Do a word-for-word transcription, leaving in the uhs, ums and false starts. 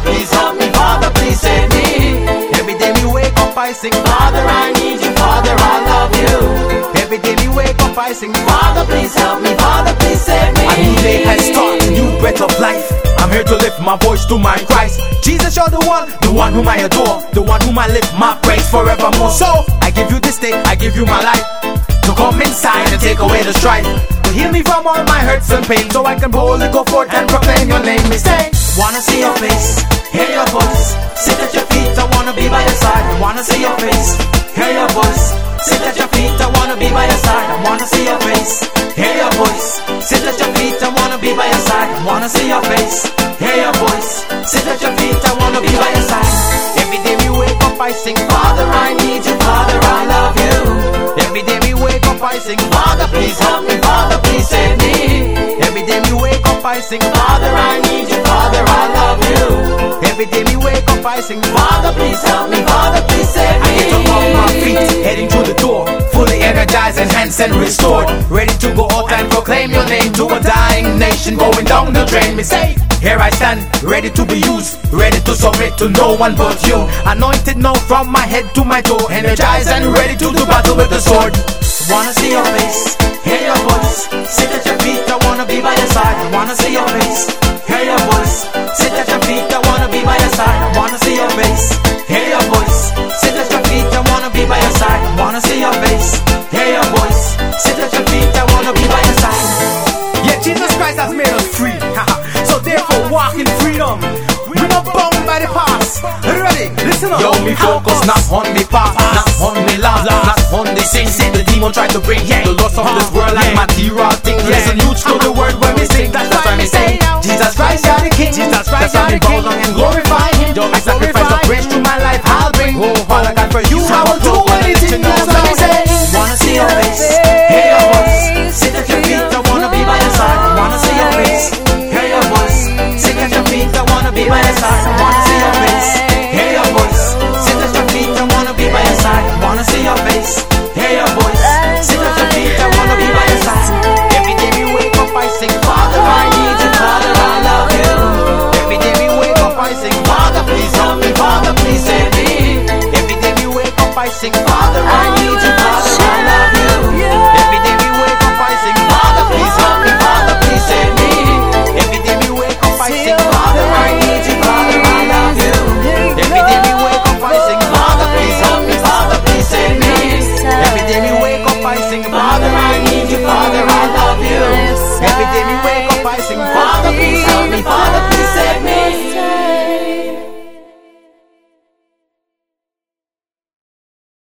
please help me. Father, please save me. Every day me wake up, I sing, Father, I need you. Father, I love you. Every day me wake up, I sing, Father, please help me. Father, please save me. A new day has started, new breath of life. I'm here to lift my voice to my Christ. Jesus, you're the one, the one whom I adore, the one whom I lift my praise forevermore. So I give you this day, I give you my life, to come inside and take away the strife, to heal me from all my hurts and pain, so I can boldly go forth and proclaim your name. Me say, wanna see your face, hear your voice, sit at your feet, I wanna be by your side. I wanna see your face, hear your voice, sit at your feet, I wanna be by your side. I wanna see your face, hear your voice, sit at your feet, I wanna be by your side. I wanna see your face, hear your voice, sit at your feet, I wanna be by your side. Every day we wake up, I sing, Father, I need you. Father, I love you. Every day we wake up, I sing, Father, please help me. Father, please save me. Every day we wake up, I sing, Father, I need you. Father, I love you. Every day we wake up, I sing, Father, please help me. Father, please save me. I get up off my feet, heading through the door, fully energized, enhanced and restored, ready to go out and proclaim your name to a dying nation going down the drain. Me say, here I stand, ready to be used, ready to submit to no one but you. Anointed now from my head to my toe, energized and ready to do battle with the sword. Wanna see your face, hear your voice, sit at your feet, I wanna be by your side. I wanna see your face, hear your voice, sit at your feet, I wanna be by your side. I wanna see your face, hear your voice, sit at your feet, I wanna be by your side. I wanna see your face, hear your voice, sit at your feet, I wanna be by your side. Yeah, Jesus Christ has made us free, so therefore walk in freedom. We're not bound by the past. Ready? Listen up. Yo, me focus not on the past, not on the last, not on the things the demon tried to bring. The loss of this world like material things. Listen, huge to the word when we sing. That's why me say, Jesus Christ, you're the King. Jesus Christ, you're the King. And glorify Him. I sacrifice of praise to my life. I'll bring. Oh, Father God, for you I will do anything. That's why me say, wanna see your face, hear your voice, sit at your feet, I wanna be by your side. I wanna see your face, hear your voice, sit at your feet, I wanna be by your side.